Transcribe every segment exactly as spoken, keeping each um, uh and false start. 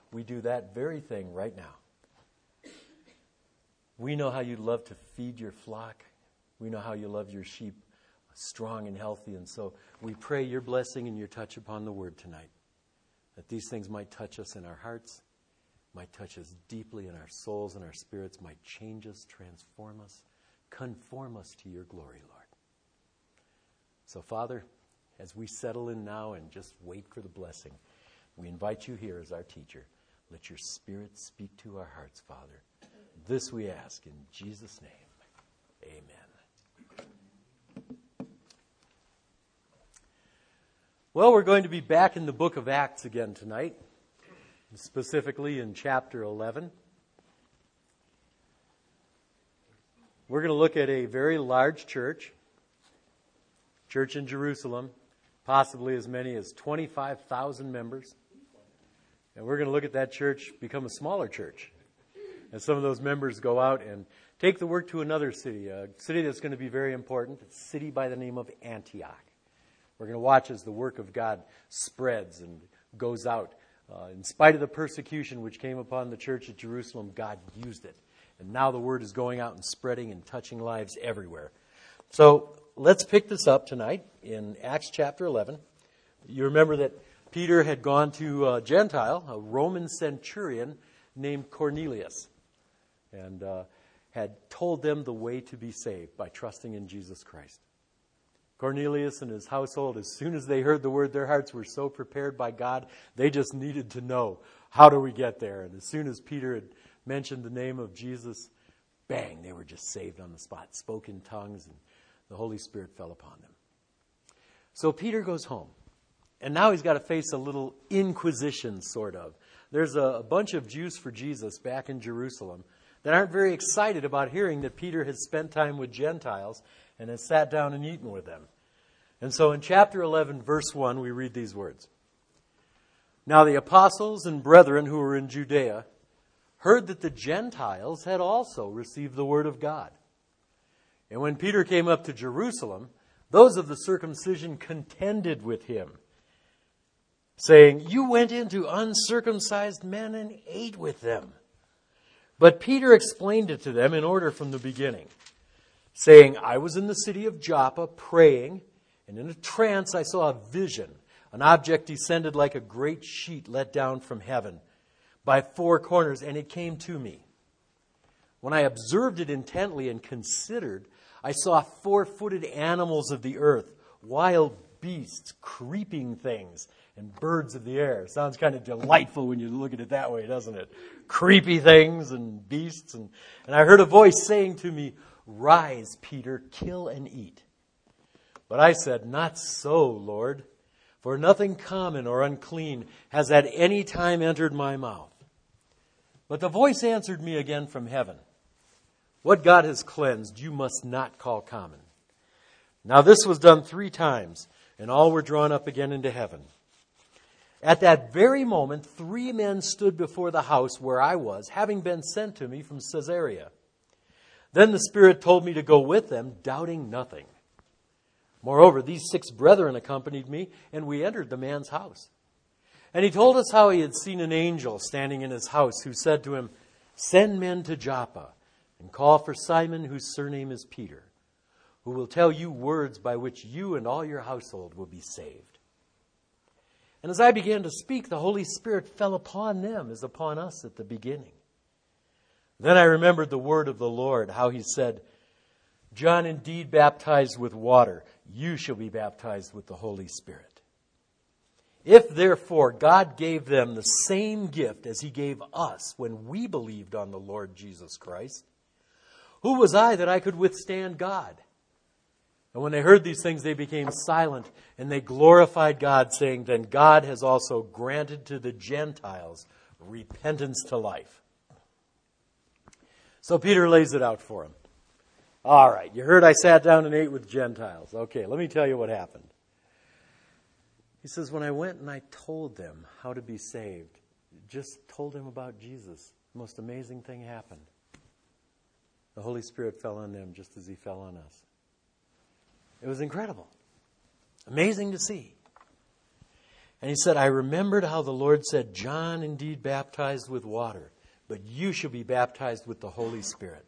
we do that very thing right now. We know how you love to feed your flock. We know how you love your sheep strong and healthy. And so we pray your blessing and your touch upon the word tonight, that these things might touch us in our hearts, might touch us deeply in our souls and our spirits, might change us, transform us, conform us to your glory, Lord. So, Father, as we settle in now and just wait for the blessing, we invite you here as our teacher. Let your Spirit speak to our hearts, Father. This we ask in Jesus' name. Amen. Well, we're going to be back in the book of Acts again tonight, specifically in chapter eleven. We're going to look at a very large church, church in Jerusalem, possibly as many as twenty-five thousand members. And we're going to look at that church become a smaller church. And some of those members go out and take the work to another city, a city that's going to be very important, a city by the name of Antioch. We're going to watch as the work of God spreads and goes out. Uh, in spite of the persecution which came upon the church at Jerusalem, God used it. And now the word is going out and spreading and touching lives everywhere. So let's pick this up tonight in Acts chapter eleven. You remember that Peter had gone to a Gentile, a Roman centurion named Cornelius, and uh, had told them the way to be saved by trusting in Jesus Christ. Cornelius and his household, as soon as they heard the word, their hearts were so prepared by God, they just needed to know, how do we get there? And as soon as Peter had mentioned the name of Jesus, bang, they were just saved on the spot, spoke in tongues, and the Holy Spirit fell upon them. So Peter goes home, and now he's got to face a little inquisition, sort of. There's a, a bunch of Jews for Jesus back in Jerusalem that aren't very excited about hearing that Peter has spent time with Gentiles and has sat down and eaten with them. And so in chapter eleven, verse one, we read these words. Now the apostles and brethren who were in Judea heard that the Gentiles had also received the word of God. And when Peter came up to Jerusalem, those of the circumcision contended with him, saying, you went into uncircumcised men and ate with them. But Peter explained it to them in order from the beginning, saying, I was in the city of Joppa praying, and in a trance I saw a vision. An object descended like a great sheet let down from heaven by four corners, and it came to me. When I observed it intently and considered, I saw four-footed animals of the earth, wild beasts, creeping things, and birds of the air. Sounds kind of delightful when you look at it that way, doesn't it? Creepy things and beasts. And, and I heard a voice saying to me, rise, Peter, kill and eat. But I said, not so, Lord, for nothing common or unclean has at any time entered my mouth. But the voice answered me again from heaven, what God has cleansed, you must not call common. Now this was done three times, and all were drawn up again into heaven. At that very moment, three men stood before the house where I was, having been sent to me from Caesarea. Then the Spirit told me to go with them, doubting nothing. Moreover, these six brethren accompanied me, and we entered the man's house. And he told us how he had seen an angel standing in his house, who said to him, send men to Joppa, and call for Simon, whose surname is Peter, who will tell you words by which you and all your household will be saved. And as I began to speak, the Holy Spirit fell upon them as upon us at the beginning. Then I remembered the word of the Lord, how he said, John indeed baptized with water, you shall be baptized with the Holy Spirit. If therefore God gave them the same gift as he gave us when we believed on the Lord Jesus Christ, who was I that I could withstand God? And when they heard these things, they became silent, and they glorified God, saying, then God has also granted to the Gentiles repentance to life. So Peter lays it out for him. All right, you heard I sat down and ate with Gentiles. Okay, let me tell you what happened. He says, when I went and I told them how to be saved, just told them about Jesus, the most amazing thing happened. The Holy Spirit fell on them just as he fell on us. It was incredible. Amazing to see. And he said, I remembered how the Lord said, John indeed baptized with water, but you shall be baptized with the Holy Spirit.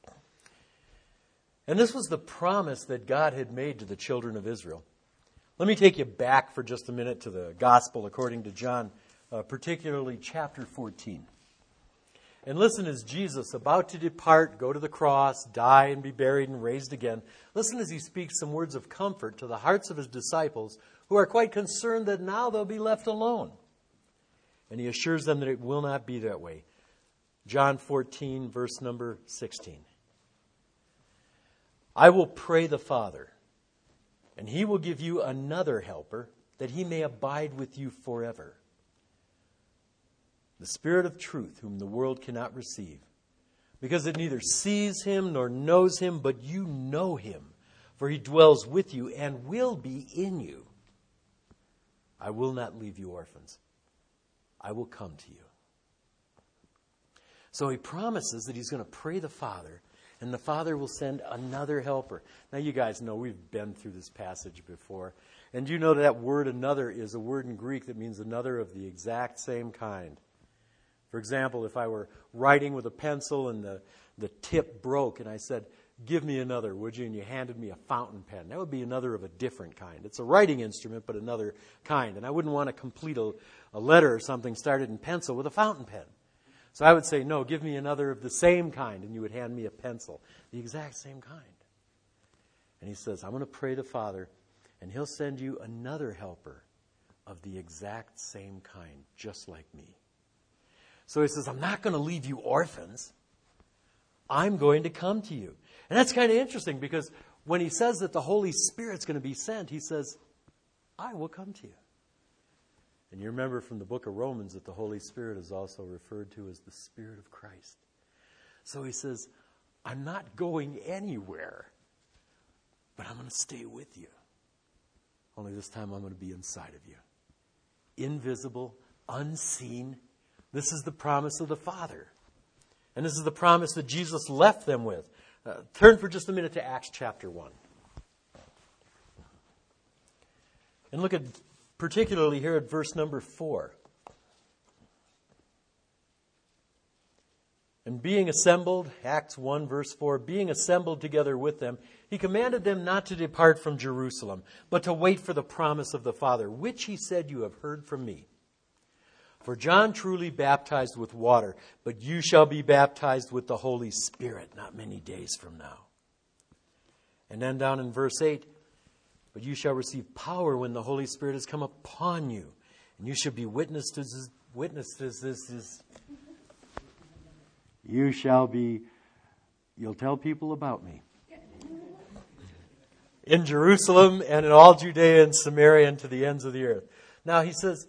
And this was the promise that God had made to the children of Israel. Let me take you back for just a minute to the Gospel according to John, uh, particularly chapter fourteen. And listen as Jesus, about to depart, go to the cross, die and be buried and raised again. Listen as he speaks some words of comfort to the hearts of his disciples who are quite concerned that now they'll be left alone. And he assures them that it will not be that way. John fourteen, verse number sixteen. I will pray the Father, and he will give you another helper, that he may abide with you forever. The Spirit of truth, whom the world cannot receive, because it neither sees him nor knows him, but you know him, for he dwells with you and will be in you. I will not leave you orphans. I will come to you. So he promises that he's going to pray the Father, and the Father will send another helper. Now you guys know we've been through this passage before. And you know that, that word another is a word in Greek that means another of the exact same kind. For example, if I were writing with a pencil and the, the tip broke and I said, give me another, would you? And you handed me a fountain pen. That would be another of a different kind. It's a writing instrument, but another kind. And I wouldn't want to complete a, a letter or something started in pencil with a fountain pen. So I would say, no, give me another of the same kind. And you would hand me a pencil, the exact same kind. And he says, I'm going to pray the Father, and he'll send you another helper of the exact same kind, just like me. So he says, I'm not going to leave you orphans. I'm going to come to you. And that's kind of interesting because when he says that the Holy Spirit's going to be sent, he says, I will come to you. And you remember from the book of Romans that the Holy Spirit is also referred to as the Spirit of Christ. So he says, I'm not going anywhere, but I'm going to stay with you. Only this time I'm going to be inside of you. Invisible, unseen. This is the promise of the Father. And this is the promise that Jesus left them with. Uh, turn for just a minute to Acts chapter one. And look at particularly here at verse number four. And being assembled, Acts one verse four, being assembled together with them, he commanded them not to depart from Jerusalem, but to wait for the promise of the Father, which he said, you have heard from me. For John truly baptized with water, but you shall be baptized with the Holy Spirit not many days from now. And then down in verse eight, but you shall receive power when the Holy Spirit has come upon you, and you shall be witnesses. Witnesses. This is. You shall be. You'll tell people about me in Jerusalem and in all Judea and Samaria and to the ends of the earth. Now he says,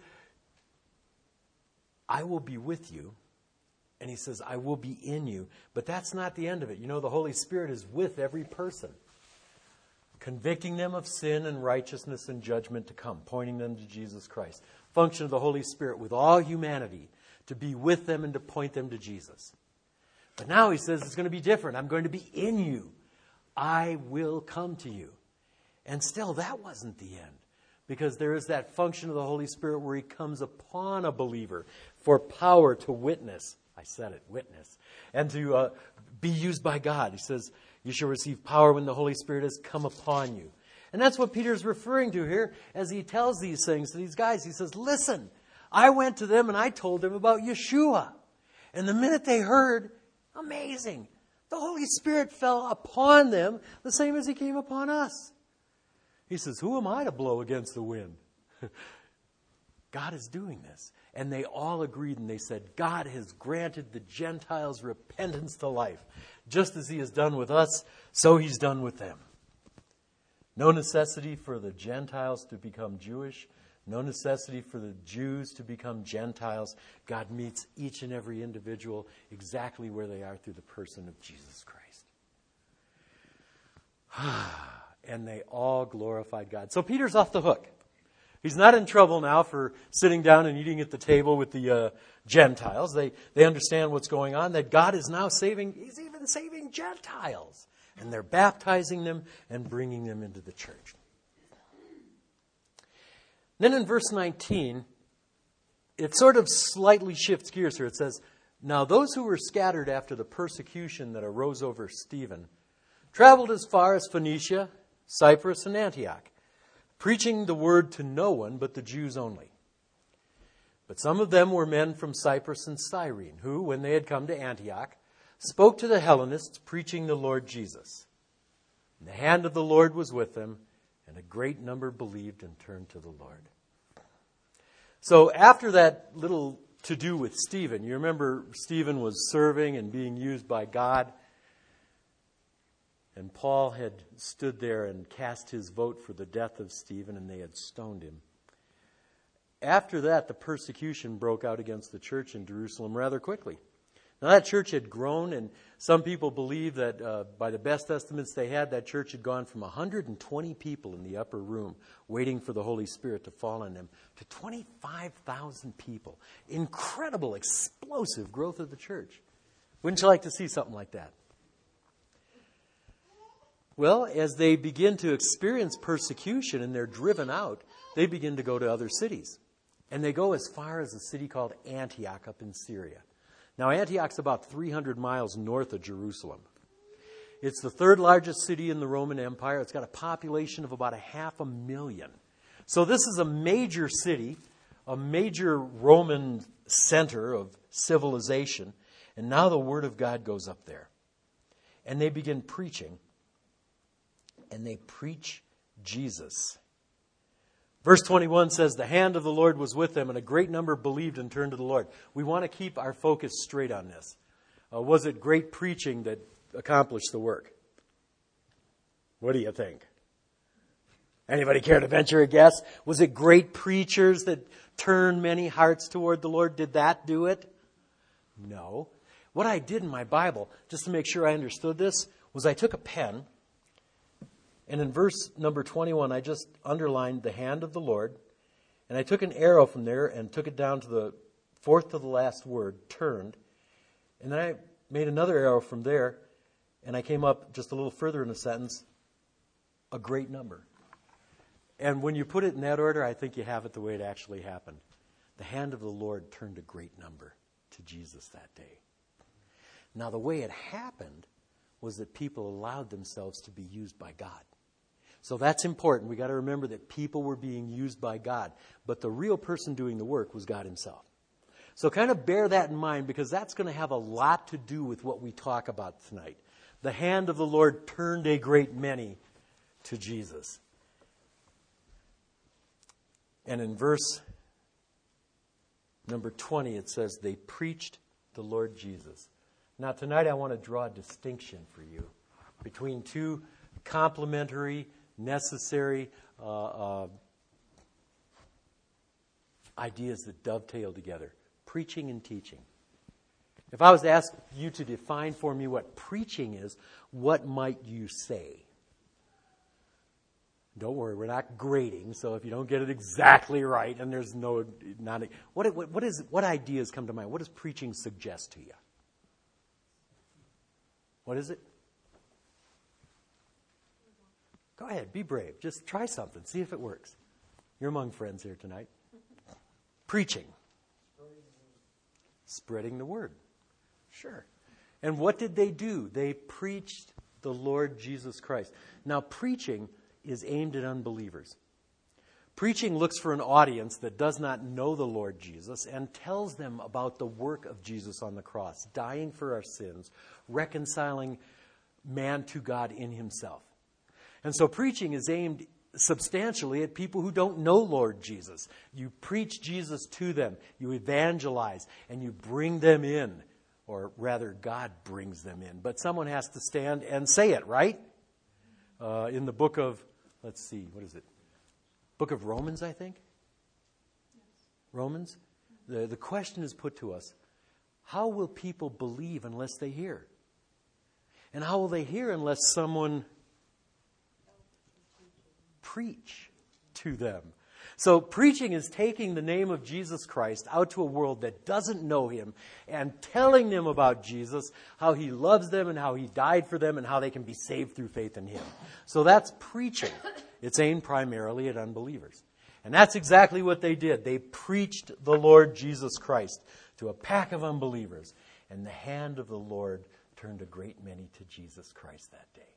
I will be with you. And he says, I will be in you. But that's not the end of it. You know, the Holy Spirit is with every person, convicting them of sin and righteousness and judgment to come, pointing them to Jesus Christ. Function of the Holy Spirit with all humanity, to be with them and to point them to Jesus. But now he says it's going to be different. I'm going to be in you. I will come to you. And still, that wasn't the end. Because there is that function of the Holy Spirit where he comes upon a believer for power to witness. I said it, witness. And to uh, be used by God. He says, you shall receive power when the Holy Spirit has come upon you. And that's what Peter's referring to here as he tells these things to these guys. He says, listen, I went to them and I told them about Yeshua. And the minute they heard, amazing, the Holy Spirit fell upon them the same as he came upon us. He says, who am I to blow against the wind? God is doing this. And they all agreed and they said, God has granted the Gentiles repentance to life. Just as he has done with us, so he's done with them. No necessity for the Gentiles to become Jewish. No necessity for the Jews to become Gentiles. God meets each and every individual exactly where they are through the person of Jesus Christ. And they all glorified God. So Peter's off the hook. He's not in trouble now for sitting down and eating at the table with the uh, Gentiles. They they understand what's going on, that God is now saving, he's even saving Gentiles. And they're baptizing them and bringing them into the church. Then in verse nineteen, it sort of slightly shifts gears here. It says, "Now those who were scattered after the persecution that arose over Stephen traveled as far as Phoenicia, Cyprus, and Antioch, preaching the word to no one but the Jews only. But some of them were men from Cyprus and Cyrene, who, when they had come to Antioch, spoke to the Hellenists, preaching the Lord Jesus. And the hand of the Lord was with them, and a great number believed and turned to the Lord." So after that little to-do with Stephen, you remember Stephen was serving and being used by God, and Paul had stood there and cast his vote for the death of Stephen, and they had stoned him. After that, the persecution broke out against the church in Jerusalem rather quickly. Now, that church had grown, and some people believe that uh, by the best estimates they had, that church had gone from one hundred twenty people in the upper room waiting for the Holy Spirit to fall on them to twenty-five thousand people. Incredible, explosive growth of the church. Wouldn't you like to see something like that? Well, as they begin to experience persecution and they're driven out, they begin to go to other cities. And they go as far as a city called Antioch up in Syria. Now, Antioch's about three hundred miles north of Jerusalem. It's the third largest city in the Roman Empire. It's got a population of about a half a million. So this is a major city, a major Roman center of civilization. And now the word of God goes up there. And they begin preaching. And they preach Jesus. Verse twenty-one says, "The hand of the Lord was with them, and a great number believed and turned to the Lord." We want to keep our focus straight on this. Uh, was it great preaching that accomplished the work? What do you think? Anybody care to venture a guess? Was it great preachers that turned many hearts toward the Lord? Did that do it? No. What I did in my Bible, just to make sure I understood this, was I took a pen, and in verse number twenty-one, I just underlined the hand of the Lord. And I took an arrow from there and took it down to the fourth to the last word, turned. And then I made another arrow from there. And I came up just a little further in the sentence, a great number. And when you put it in that order, I think you have it the way it actually happened. The hand of the Lord turned a great number to Jesus that day. Now, the way it happened was that people allowed themselves to be used by God. So that's important. We got to remember that people were being used by God, but the real person doing the work was God himself. So kind of bear that in mind, because that's going to have a lot to do with what we talk about tonight. The hand of the Lord turned a great many to Jesus. And in verse number twenty, it says, "They preached the Lord Jesus." Now tonight I want to draw a distinction for you between two complementary, necessary uh, uh, ideas that dovetail together. Preaching and teaching. If I was to ask you to define for me what preaching is, what might you say? Don't worry, we're not grading, so if you don't get it exactly right, and there's no, not a, what, what, what, is, what ideas come to mind? What does preaching suggest to you? What is it? Go ahead, be brave. Just try something. See if it works. You're among friends here tonight. Preaching. Spreading the word. Sure. And what did they do? They preached the Lord Jesus Christ. Now, preaching is aimed at unbelievers. Preaching looks for an audience that does not know the Lord Jesus and tells them about the work of Jesus on the cross, dying for our sins, reconciling man to God in himself. And so preaching is aimed substantially at people who don't know Lord Jesus. You preach Jesus to them, you evangelize, and you bring them in. Or rather, God brings them in. But someone has to stand and say it, right? Uh, in the book of, let's see, what is it? Book of Romans, I think? Yes. Romans? The, the question is put to us, how will people believe unless they hear? And how will they hear unless someone preach to them? So preaching is taking the name of Jesus Christ out to a world that doesn't know him and telling them about Jesus, how he loves them and how he died for them and how they can be saved through faith in him. So that's preaching. It's aimed primarily at unbelievers. And that's exactly what they did. They preached the Lord Jesus Christ to a pack of unbelievers. And the hand of the Lord turned a great many to Jesus Christ that day.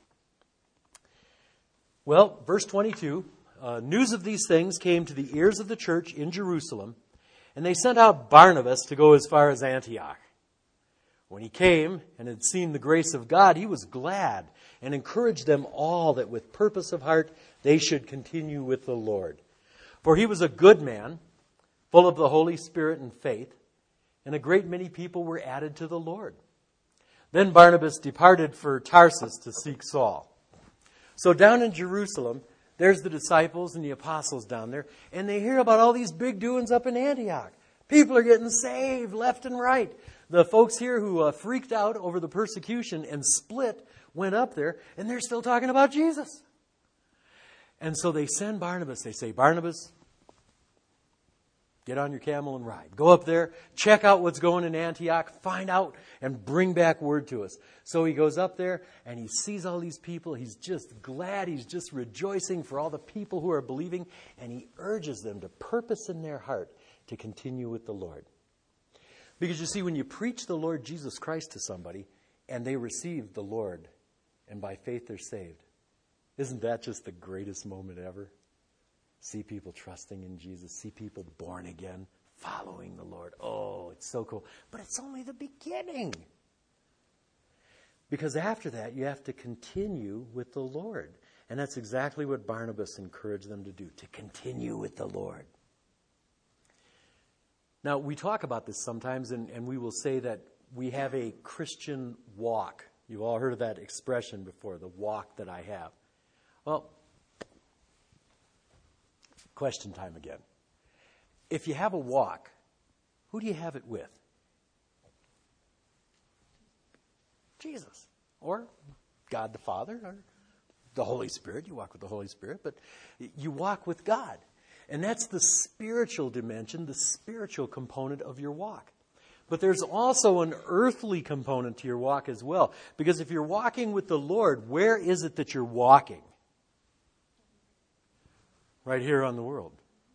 Well, verse twenty-two, uh, news of these things came to the ears of the church in Jerusalem, and they sent out Barnabas to go as far as Antioch. When he came and had seen the grace of God, he was glad and encouraged them all that with purpose of heart they should continue with the Lord. For he was a good man, full of the Holy Spirit and faith, and a great many people were added to the Lord. Then Barnabas departed for Tarsus to seek Saul. So down in Jerusalem, there's the disciples and the apostles down there, and they hear about all these big doings up in Antioch. People are getting saved left and right. The folks here who uh, freaked out over the persecution and split went up there, and they're still talking about Jesus. And so they send Barnabas. They say, Barnabas, get on your camel and ride. Go up there, check out what's going in Antioch, find out, and bring back word to us. So he goes up there, and he sees all these people. He's just glad. He's just rejoicing for all the people who are believing, and he urges them to purpose in their heart to continue with the Lord. Because you see, when you preach the Lord Jesus Christ to somebody, and they receive the Lord, and by faith they're saved, isn't that just the greatest moment ever? See people trusting in Jesus. See people born again, following the Lord. Oh, it's so cool. But it's only the beginning. Because after that, you have to continue with the Lord. And that's exactly what Barnabas encouraged them to do, to continue with the Lord. Now, we talk about this sometimes, and, and we will say that we have a Christian walk. You've all heard of that expression before, the walk that I have. Well, question time again. If you have a walk, who do you have it with? Jesus. Or God the Father, or the Holy Spirit. You walk with the Holy Spirit, but you walk with God. And that's the spiritual dimension, the spiritual component of your walk. But there's also an earthly component to your walk as well. Because if you're walking with the Lord, where is it that you're walking? Right here on the world.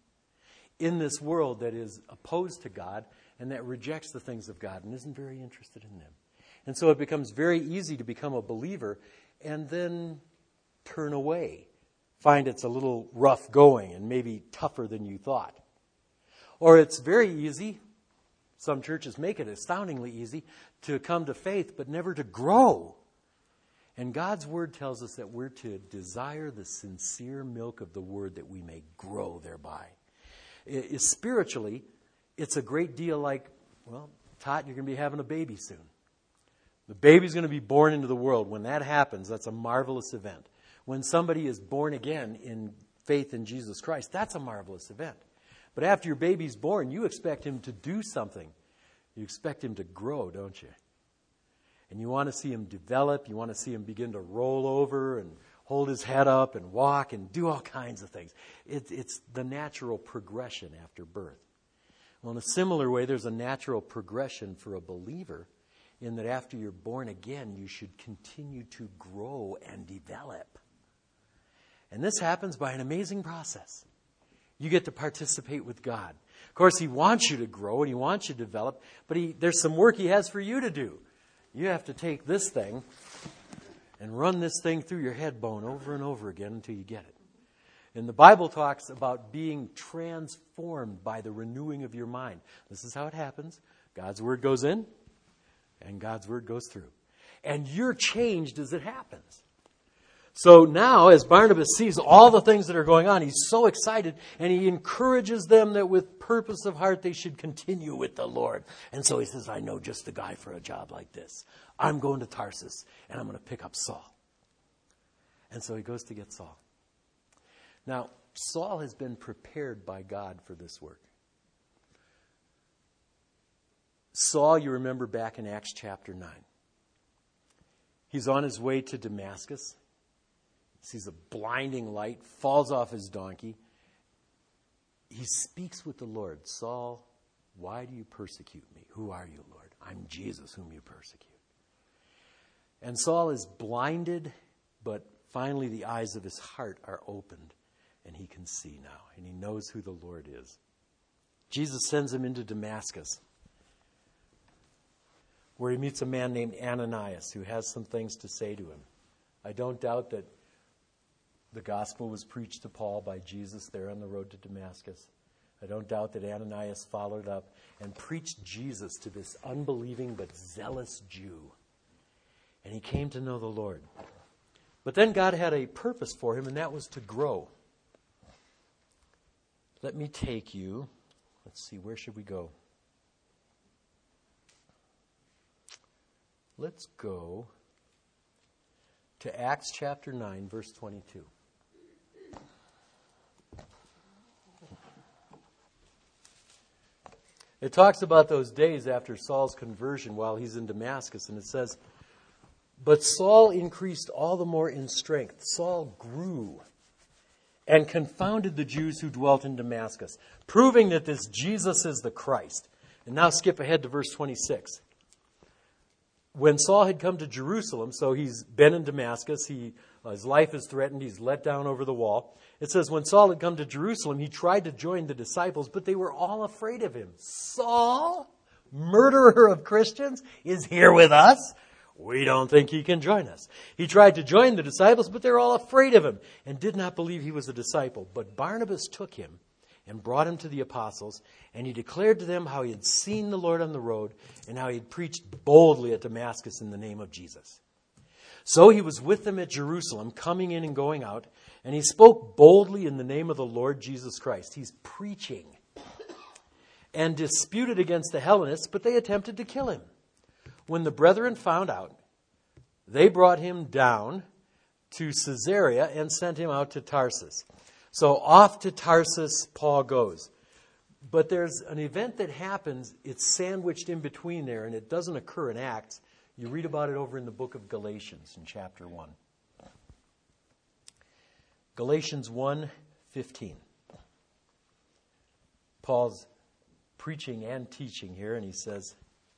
In this world that is opposed to God and that rejects the things of God and isn't very interested in them. And so it becomes very easy to become a believer and then turn away. Find it's a little rough going and maybe tougher than you thought. Or it's very easy, some churches make it astoundingly easy, to come to faith but never to grow. And God's Word tells us that we're to desire the sincere milk of the Word that we may grow thereby. It, it, spiritually, it's a great deal like, well, Tot, you're going to be having a baby soon. The baby's going to be born into the world. When that happens, that's a marvelous event. When somebody is born again in faith in Jesus Christ, that's a marvelous event. But after your baby's born, you expect him to do something. You expect him to grow, don't you? And you want to see him develop. You want to see him begin to roll over and hold his head up and walk and do all kinds of things. It, it's the natural progression after birth. Well, in a similar way, there's a natural progression for a believer in that after you're born again, you should continue to grow and develop. And this happens by an amazing process. You get to participate with God. Of course, He wants you to grow and He wants you to develop, but he, there's some work He has for you to do. You have to take this thing and run this thing through your head bone over and over again until you get it. And the Bible talks about being transformed by the renewing of your mind. This is how it happens. God's Word goes in, and God's Word goes through. And you're changed as it happens. So now, as Barnabas sees all the things that are going on, he's so excited, and he encourages them that with purpose of heart they should continue with the Lord. And so he says, I know just the guy for a job like this. I'm going to Tarsus, and I'm going to pick up Saul. And so he goes to get Saul. Now, Saul has been prepared by God for this work. Saul, you remember back in Acts chapter nine. He's on his way to Damascus. Sees a blinding light, falls off his donkey. He speaks with the Lord. Saul, why do you persecute me? Who are you, Lord? I'm Jesus whom you persecute. And Saul is blinded, but finally the eyes of his heart are opened. and he can see now, and he knows who the Lord is. Jesus sends him into Damascus, where he meets a man named Ananias who has some things to say to him. I don't doubt that the gospel was preached to Paul by Jesus there on the road to Damascus. I don't doubt that Ananias followed up and preached Jesus to this unbelieving but zealous Jew. And he came to know the Lord. But then God had a purpose for him, and that was to grow. Let me take you. Let's see, where should we go? Let's go to Acts chapter nine, verse twenty-two. It talks about those days after Saul's conversion while he's in Damascus, and it says, but Saul increased all the more in strength. Saul grew and confounded the Jews who dwelt in Damascus, proving that this Jesus is the Christ. And now skip ahead to verse twenty-six. When Saul had come to Jerusalem, so he's been in Damascus, he, uh, his life is threatened, he's let down over the wall. It says, when Saul had come to Jerusalem, he tried to join the disciples, but they were all afraid of him. Saul, murderer of Christians, is here with us. We don't think he can join us. He tried to join the disciples, but they were all afraid of him and did not believe he was a disciple. But Barnabas took him and brought him to the apostles, and he declared to them how he had seen the Lord on the road and how he had preached boldly at Damascus in the name of Jesus. So he was with them at Jerusalem, coming in and going out, and he spoke boldly in the name of the Lord Jesus Christ. He's preaching and disputed against the Hellenists, but they attempted to kill him. When the brethren found out, they brought him down to Caesarea and sent him out to Tarsus. So off to Tarsus Paul goes. But there's an event that happens, it's sandwiched in between there, and it doesn't occur in Acts. You read about it over in the book of Galatians in chapter one. Galatians one fifteen. Paul's preaching and teaching here, and he says,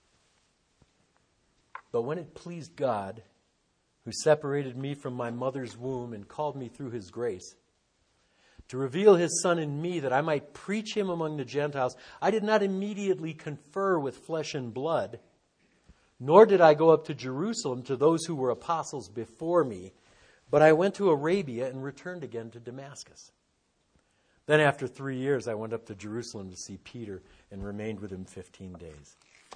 but when it pleased God, who separated me from my mother's womb and called me through his grace, to reveal his Son in me that I might preach him among the Gentiles, I did not immediately confer with flesh and blood, nor did I go up to Jerusalem to those who were apostles before me, but I went to Arabia and returned again to Damascus. Then after three years I went up to Jerusalem to see Peter and remained with him fifteen days.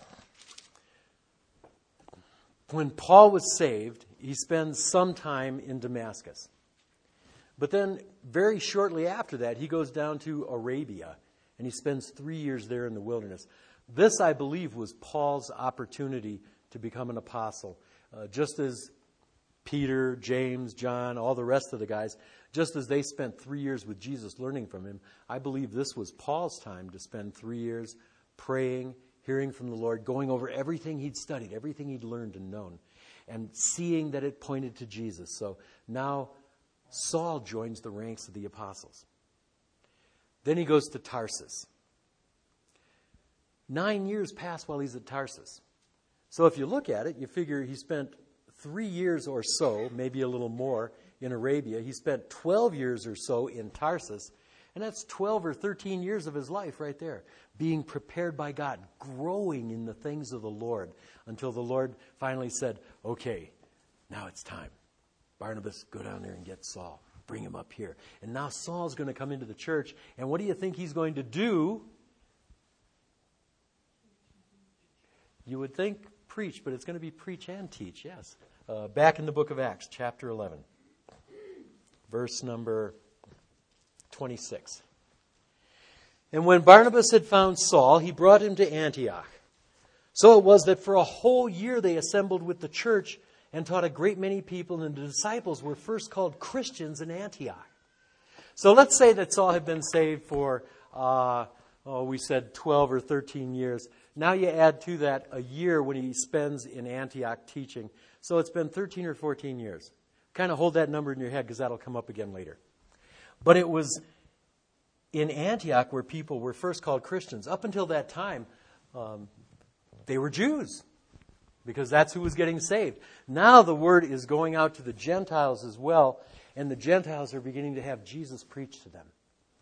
When Paul was saved, he spends some time in Damascus. But then very shortly after that, he goes down to Arabia, and he spends three years there in the wilderness. This, I believe, was Paul's opportunity to become an apostle. Uh, just as Peter, James, John, all the rest of the guys, just as they spent three years with Jesus learning from him, I believe this was Paul's time to spend three years praying, hearing from the Lord, going over everything he'd studied, everything he'd learned and known, and seeing that it pointed to Jesus. So now Saul joins the ranks of the apostles. Then he goes to Tarsus. Nine years pass while he's at Tarsus. So if you look at it, you figure he spent three years or so, maybe a little more, in Arabia. He spent twelve years or so in Tarsus. And that's twelve or thirteen years of his life right there, being prepared by God, growing in the things of the Lord, until the Lord finally said, okay, now it's time. Barnabas, go down there and get Saul. Bring him up here. And now Saul's going to come into the church. And what do you think he's going to do? You would think preach, but it's going to be preach and teach, yes. Uh, back in the book of Acts, chapter eleven, verse number twenty-six. And when Barnabas had found Saul, he brought him to Antioch. So it was that for a whole year they assembled with the church and taught a great many people, and the disciples were first called Christians in Antioch. So let's say that Saul had been saved for, uh, oh, we said twelve or thirteen years. Now you add to that a year when he spends in Antioch teaching. So it's been thirteen or fourteen years. Kind of hold that number in your head because that'll come up again later. But it was in Antioch where people were first called Christians. Up until that time, um, they were Jews because that's who was getting saved. Now the word is going out to the Gentiles as well. and the Gentiles are beginning to have Jesus preached to them.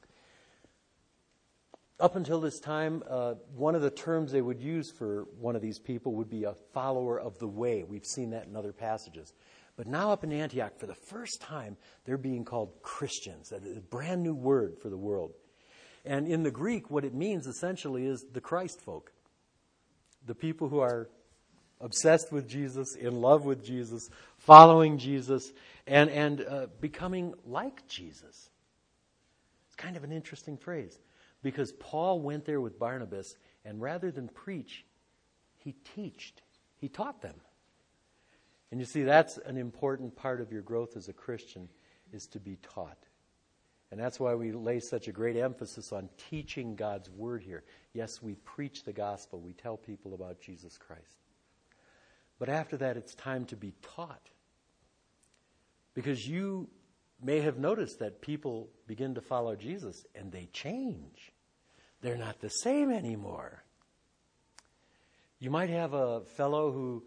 Up until this time, uh, one of the terms they would use for one of these people would be a follower of the way. We've seen that in other passages. But now up in Antioch, for the first time, they're being called Christians. That is a brand new word for the world. And in the Greek, what it means essentially is the Christ folk. The people who are obsessed with Jesus, in love with Jesus, following Jesus, and, and uh, becoming like Jesus. It's kind of an interesting phrase, because Paul went there with Barnabas, and rather than preach, he teached. He taught them. And you see, that's an important part of your growth as a Christian, is to be taught. And that's why we lay such a great emphasis on teaching God's Word here. Yes, we preach the gospel. We tell people about Jesus Christ. But after that, it's time to be taught. Because you may have noticed that people begin to follow Jesus and they change. They're not the same anymore. You might have a fellow who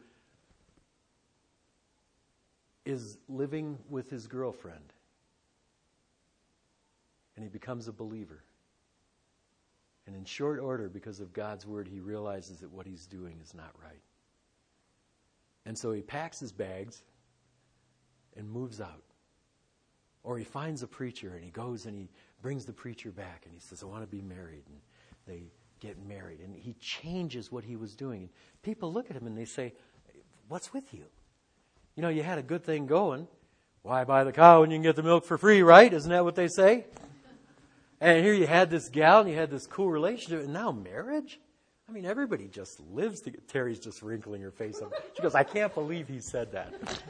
is living with his girlfriend, and he becomes a believer. And in short order, because of God's word, he realizes that what he's doing is not right. And so he packs his bags and moves out. Or he finds a preacher and he goes and he brings the preacher back and he says, I want to be married. And they get married. And he changes what he was doing. And people look at him and they say, what's with you? You know, you had a good thing going. Why buy the cow when you can get the milk for free, right? Isn't that what they say? And here you had this gal and you had this cool relationship. And now marriage? I mean, everybody just lives together. Terry's just wrinkling her face up. She goes, I can't believe he said that.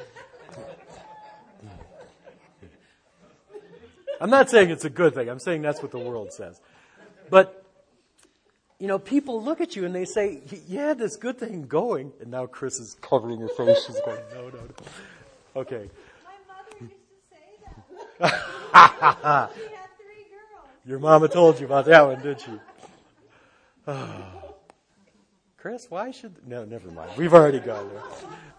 I'm not saying it's a good thing. I'm saying that's what the world says. But, you know, people look at you and they say, you had this good thing going. And now Chris is covering her face. She's going, no, no, no. Okay. My mother used to say that. She had three girls. Your mama told you about that one, did she? Oh. Chris, why should... No, never mind. We've already gone there.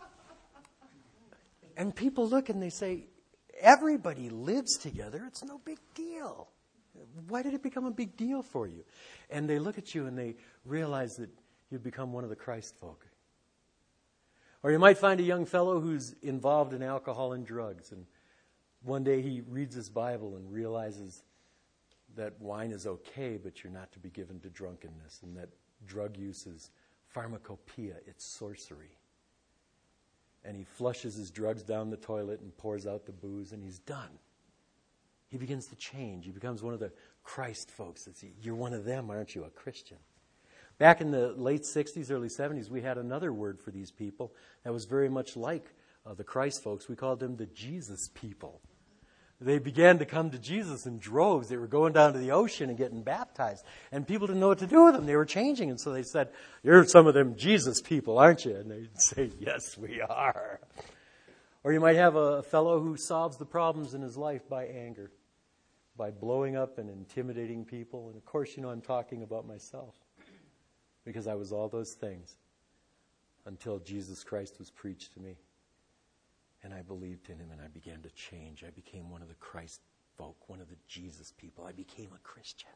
And people look and they say, everybody lives together. It's no big deal. Why did it become a big deal for you? And they look at you and they realize that you've become one of the Christ folk. Or you might find a young fellow who's involved in alcohol and drugs. And one day he reads his Bible and realizes that wine is okay, but you're not to be given to drunkenness. And that drug use is pharmacopoeia. It's sorcery. And he flushes his drugs down the toilet and pours out the booze, and he's done. He begins to change. He becomes one of the Christ folks. It's, you're one of them, aren't you, a Christian? Back in the late sixties, early seventies, we had another word for these people that was very much like uh, the Christ folks. We called them the Jesus people. They began to come to Jesus in droves. They were going down to the ocean and getting baptized. And people didn't know what to do with them. They were changing. And so they said, you're some of them Jesus people, aren't you? And they'd say, yes, we are. Or you might have a fellow who solves the problems in his life by anger, by blowing up and intimidating people. And of course, you know, I'm talking about myself, because I was all those things until Jesus Christ was preached to me. And I believed in him and I began to change. I became one of the Christ folk, one of the Jesus people. I became a Christian.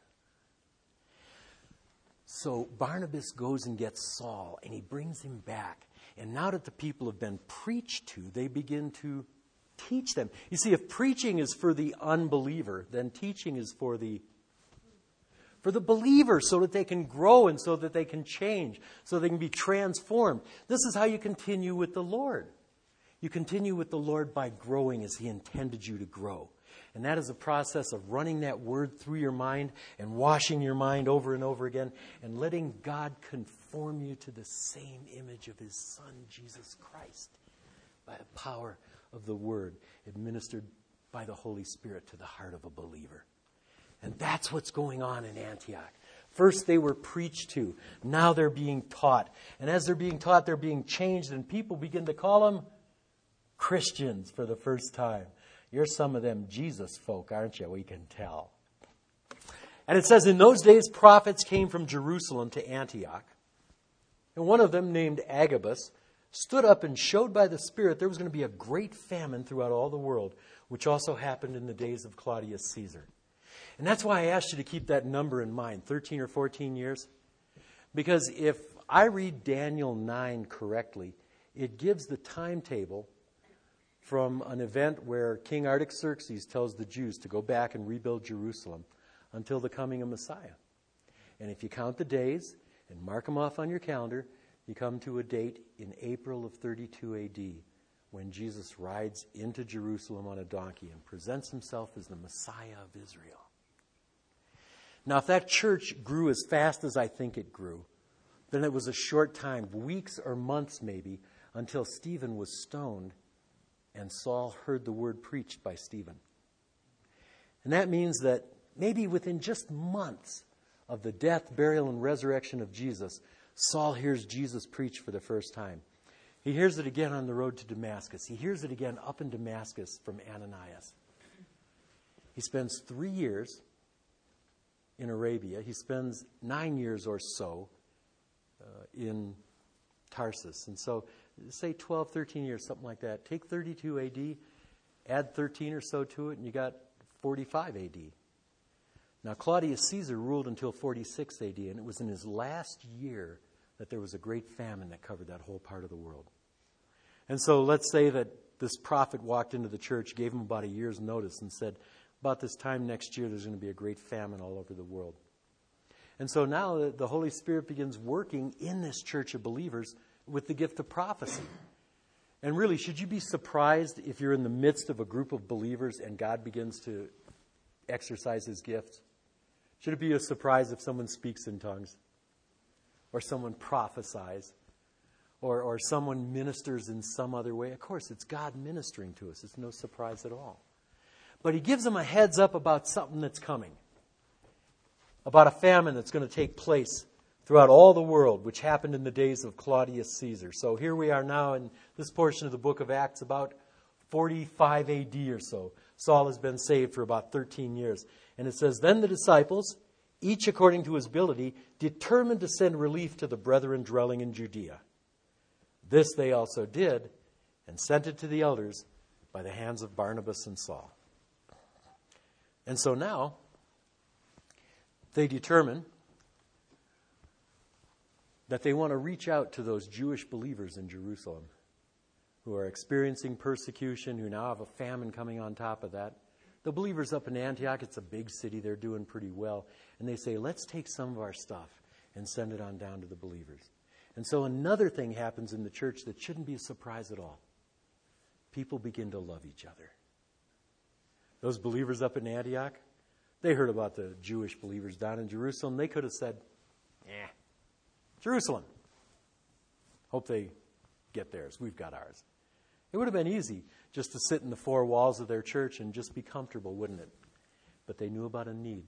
So Barnabas goes and gets Saul and he brings him back. And now that the people have been preached to, they begin to teach them. You see, if preaching is for the unbeliever, then teaching is for the for the believer, so that they can grow and so that they can change, so they can be transformed. This is how you continue with the Lord. You continue with the Lord by growing as he intended you to grow. And that is a process of running that word through your mind and washing your mind over and over again and letting God conform you to the same image of his Son, Jesus Christ, by the power of the word administered by the Holy Spirit to the heart of a believer. And that's what's going on in Antioch. First they were preached to. Now they're being taught. And as they're being taught, they're being changed, and people begin to call them Christians for the first time. You're some of them Jesus folk, aren't you? We can tell. And it says, in those days, prophets came from Jerusalem to Antioch. And one of them, named Agabus, stood up and showed by the Spirit there was going to be a great famine throughout all the world, which also happened in the days of Claudius Caesar. And that's why I asked you to keep that number in mind, thirteen or fourteen years. Because if I read Daniel nine correctly, it gives the timetable from an event where King Artaxerxes tells the Jews to go back and rebuild Jerusalem until the coming of Messiah. And if you count the days and mark them off on your calendar, you come to a date in April of thirty-two A D when Jesus rides into Jerusalem on a donkey and presents himself as the Messiah of Israel. Now, if that church grew as fast as I think it grew, then it was a short time, weeks or months maybe, until Stephen was stoned and Saul heard the word preached by Stephen. And that means that maybe within just months of the death, burial, and resurrection of Jesus, Saul hears Jesus preach for the first time. He hears it again on the road to Damascus. He hears it again up in Damascus from Ananias. He spends three years in Arabia. He spends nine years or so uh, in Tarsus. And so, say twelve, thirteen years, something like that. Take thirty-two A D, add thirteen or so to it, and you got forty-five A D. Now, Claudius Caesar ruled until forty-six A D, and it was in his last year that there was a great famine that covered that whole part of the world. And so let's say that this prophet walked into the church, gave him about a year's notice, and said, about this time next year, there's going to be a great famine all over the world. And so now the Holy Spirit begins working in this church of believers with the gift of prophecy. And really, should you be surprised if you're in the midst of a group of believers and God begins to exercise his gifts? Should it be a surprise if someone speaks in tongues? Or someone prophesies? Or, or someone ministers in some other way? Of course, it's God ministering to us. It's no surprise at all. But he gives them a heads up about something that's coming. About a famine that's going to take place throughout all the world, which happened in the days of Claudius Caesar. So here we are now in this portion of the book of Acts, about forty-five A D or so. Saul has been saved for about thirteen years. And it says, then the disciples, each according to his ability, determined to send relief to the brethren dwelling in Judea. This they also did, and sent it to the elders by the hands of Barnabas and Saul. And so now, they determine that they want to reach out to those Jewish believers in Jerusalem who are experiencing persecution, who now have a famine coming on top of that. The believers up in Antioch, it's a big city, they're doing pretty well. And they say, let's take some of our stuff and send it on down to the believers. And so another thing happens in the church that shouldn't be a surprise at all. People begin to love each other. Those believers up in Antioch, they heard about the Jewish believers down in Jerusalem. They could have said, eh, Jerusalem. Hope they get theirs. We've got ours. It would have been easy just to sit in the four walls of their church and just be comfortable, wouldn't it? But they knew about a need.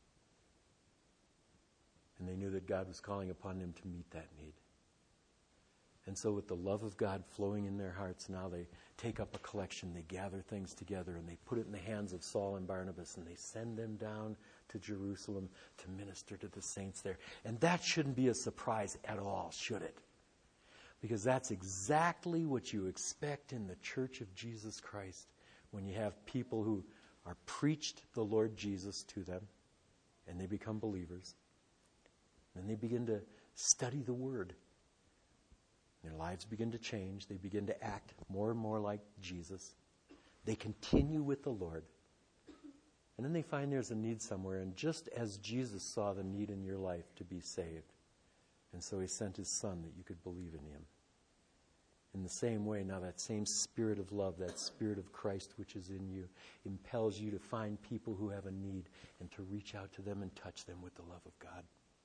And they knew that God was calling upon them to meet that need. And so with the love of God flowing in their hearts, now they take up a collection, they gather things together, and they put it in the hands of Saul and Barnabas, and they send them down to Jerusalem to minister to the saints there. And that shouldn't be a surprise at all, should it? Because that's exactly what you expect in the Church of Jesus Christ when you have people who are preached the Lord Jesus to them, and they become believers. And they begin to study the Word. Their lives begin to change. They begin to act more and more like Jesus. They continue with the Lord. And then they find there's a need somewhere. And just as Jesus saw the need in your life to be saved, and so he sent his Son that you could believe in him. In the same way, now that same spirit of love, that spirit of Christ which is in you, impels you to find people who have a need and to reach out to them and touch them with the love of God.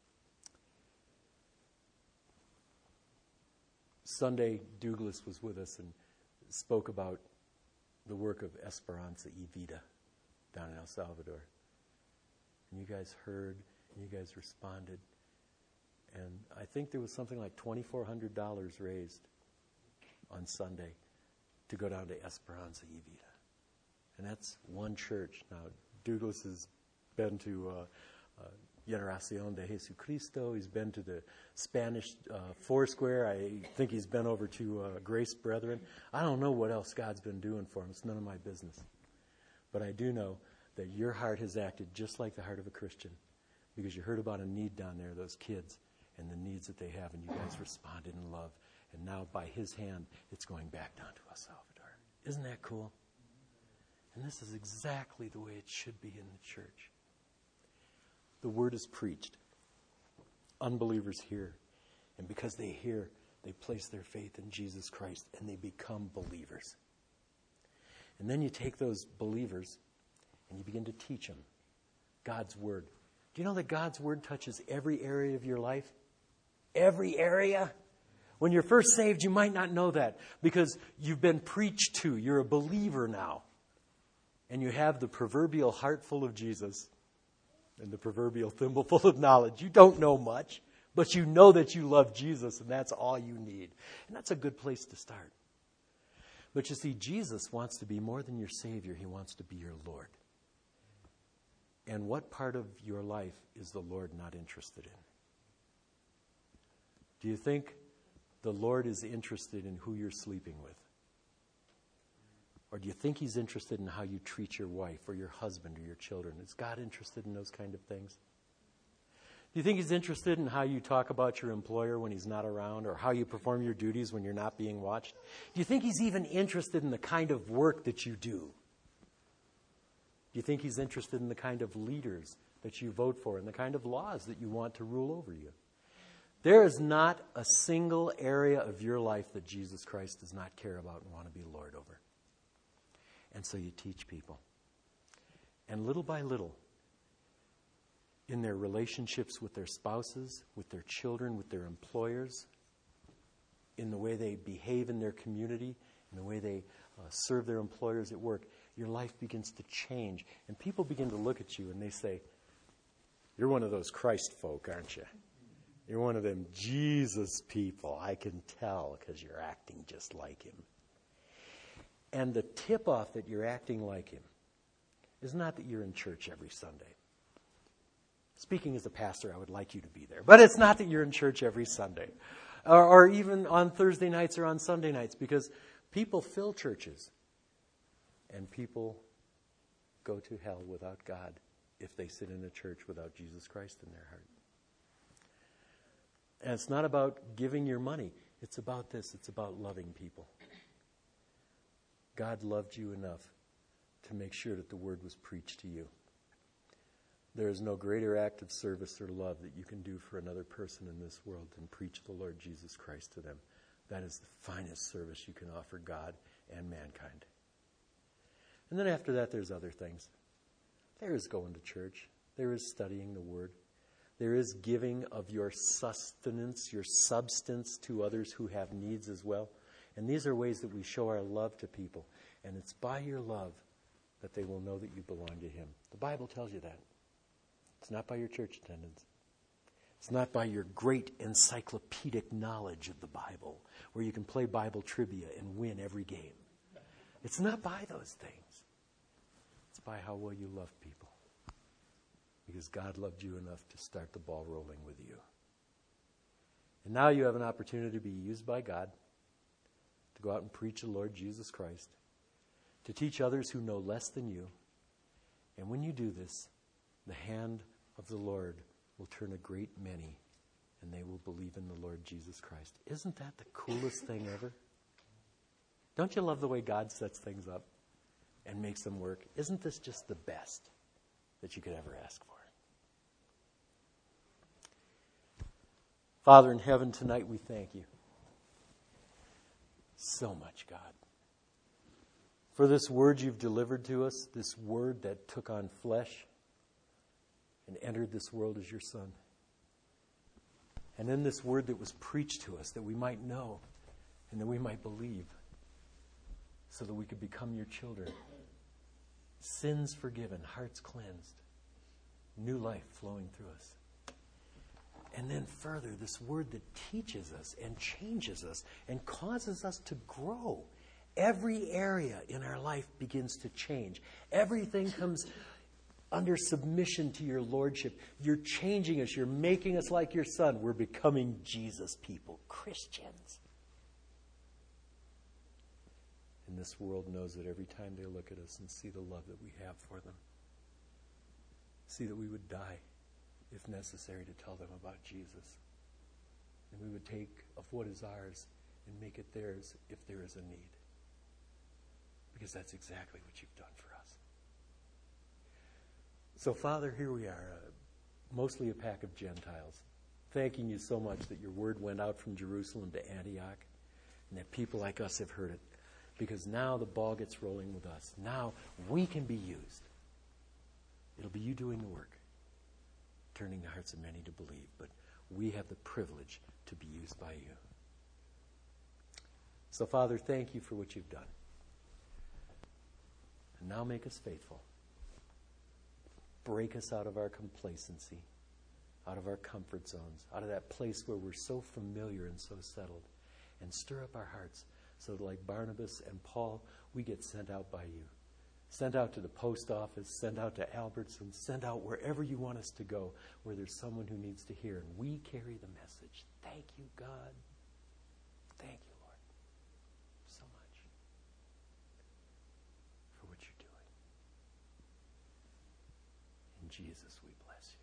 Sunday, Douglas was with us and spoke about the work of Esperanza y Vida down in El Salvador. And you guys heard, and you guys responded. And I think there was something like twenty-four hundred dollars raised on Sunday to go down to Esperanza y Vida. And that's one church. Now, Douglas has been to uh, uh, Generación de Jesucristo. He's been to the Spanish uh, Foursquare. I think he's been over to uh, Grace Brethren. I don't know what else God's been doing for him. It's none of my business. But I do know that your heart has acted just like the heart of a Christian, because you heard about a need down there, those kids, and the needs that they have, and you guys responded in love. And now by his hand, it's going back down to El Salvador. Isn't that cool? And this is exactly the way it should be in the church. The word is preached. Unbelievers hear. And because they hear, they place their faith in Jesus Christ and they become believers. And then you take those believers and you begin to teach them God's word. Do you know that God's word touches every area of your life? Every area? When you're first saved, you might not know that because you've been preached to. You're a believer now. And you have the proverbial heart full of Jesus and the proverbial thimble full of knowledge. You don't know much, but you know that you love Jesus, and that's all you need. And that's a good place to start. But you see, Jesus wants to be more than your Savior. He wants to be your Lord. And what part of your life is the Lord not interested in? Do you think the Lord is interested in who you're sleeping with? Or do you think he's interested in how you treat your wife or your husband or your children? Is God interested in those kind of things? Do you think he's interested in how you talk about your employer when he's not around, or how you perform your duties when you're not being watched? Do you think he's even interested in the kind of work that you do? Do you think he's interested in the kind of leaders that you vote for and the kind of laws that you want to rule over you? There is not a single area of your life that Jesus Christ does not care about and want to be Lord over. And so you teach people. And little by little, in their relationships with their spouses, with their children, with their employers, in the way they behave in their community, in the way they uh, serve their employers at work, your life begins to change. And people begin to look at you and they say, "You're one of those Christ folk, aren't you? You're one of them Jesus people. I can tell because you're acting just like him." And the tip-off that you're acting like him is not that you're in church every Sunday. Speaking as a pastor, I would like you to be there. But it's not that you're in church every Sunday. Or, or even on Thursday nights or on Sunday nights. Because people fill churches. And people go to hell without God if they sit in a church without Jesus Christ in their heart. And it's not about giving your money. It's about this. It's about loving people. God loved you enough to make sure that the word was preached to you. There is no greater act of service or love that you can do for another person in this world than preach the Lord Jesus Christ to them. That is the finest service you can offer God and mankind. And then after that, there's other things. There is going to church. There is studying the word. There is giving of your sustenance, your substance to others who have needs as well. And these are ways that we show our love to people. And it's by your love that they will know that you belong to him. The Bible tells you that. It's not by your church attendance. It's not by your great encyclopedic knowledge of the Bible, where you can play Bible trivia and win every game. It's not by those things. It's by how well you love people. Because God loved you enough to start the ball rolling with you. And now you have an opportunity to be used by God to go out and preach the Lord Jesus Christ, to teach others who know less than you. And when you do this, the hand of the Lord will turn a great many, and they will believe in the Lord Jesus Christ. Isn't that the coolest thing ever? Don't you love the way God sets things up and makes them work? Isn't this just the best that you could ever ask for? Father in heaven, tonight we thank you so much, God, for this word you've delivered to us, this word that took on flesh and entered this world as your Son. And then this word that was preached to us that we might know and that we might believe so that we could become your children. Sins forgiven, hearts cleansed, new life flowing through us. And then further, this word that teaches us and changes us and causes us to grow. Every area in our life begins to change. Everything comes under submission to your lordship. You're changing us. You're making us like your Son. We're becoming Jesus people, Christians. And this world knows that every time they look at us and see the love that we have for them, see that we would die, if necessary, to tell them about Jesus. And we would take of what is ours and make it theirs if there is a need. Because that's exactly what you've done for us. So, Father, here we are, uh, mostly a pack of Gentiles, thanking you so much that your word went out from Jerusalem to Antioch and that people like us have heard it. Because now the ball gets rolling with us. Now we can be used. It'll be you doing the work, turning the hearts of many to believe. But we have the privilege to be used by you. So, Father, thank you for what you've done. And now make us faithful. Break us out of our complacency, out of our comfort zones, out of that place where we're so familiar and so settled. And stir up our hearts so that like Barnabas and Paul, we get sent out by you. Sent out to the post office, sent out to Albertson, sent out wherever you want us to go, where there's someone who needs to hear. And we carry the message. Thank you, God. Thank you, Lord, so much for what you're doing. In Jesus, we bless you.